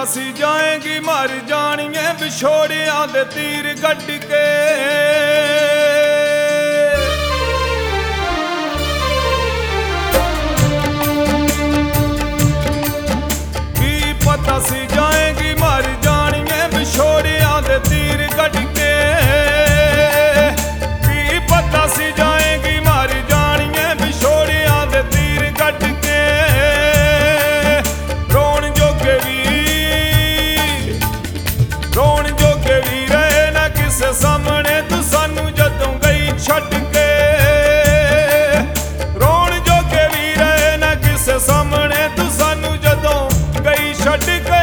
पता सी जाएगी मर जानिए विछोड़िया दे तीर गड्ड के। की पता सी जाएगी मर जानिए विछोड़िया दे तीर गड्ड के। की पता सी जाएगी मर जानिए विछोड़िया दे तीर गड्ड के। रोण जोगे भी रहे ना किसे सामने तू सानू जदों गई छड्ड के। रोण जोगे भी रहे ना किसे सामने तू सानू जदों गई छड्ड के।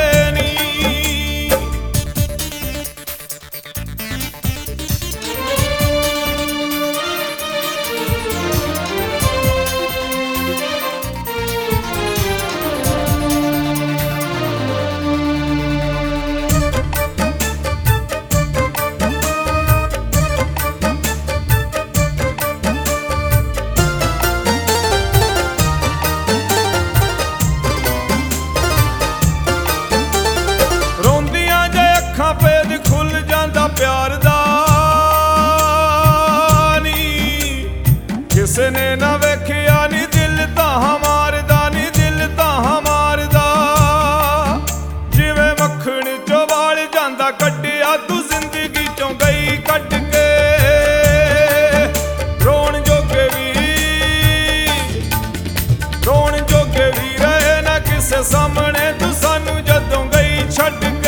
प्यार दा नी किसे ने ना वेखिया नी दिल तां मारदा नी दिल तां मारदा। जिवें मक्खण चों वाल जांदा कड्डिया तू जिंदगी चों गई कट के। रोण जोगे भी रहे ना किसे सामने तू सानू जदों गई छड्ड के।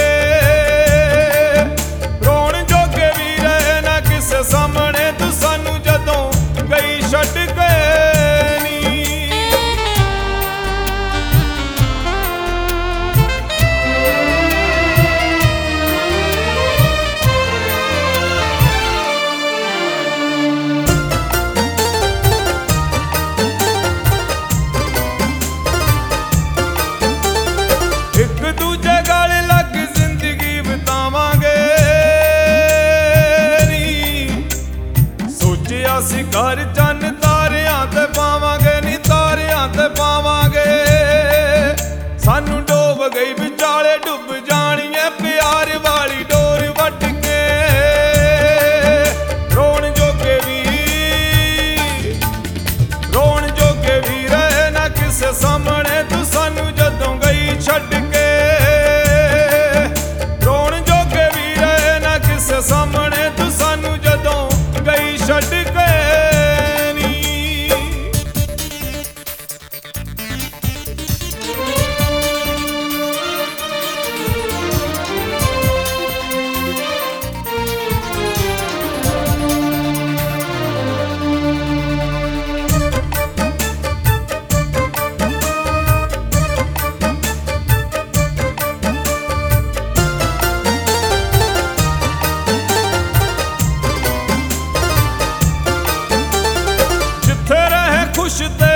सामने तू सानू जदों गई छड्ड के नी। एक दूजे गल लग जिंदगी बितावांगे। असी घर चन्न तारियां ते पावांगे नी तारियां ते पावांगे। सानू डोब गई विचाले डुब जानिए प्यार वाली डोर वट के। रोण जोगे भी रहे ना किसे सामने तू सानू जदों गई छड्ड के। रोण जोगे भी रहे ना किसे सामने तू सानू जदों गई छड्ड के। खुश ते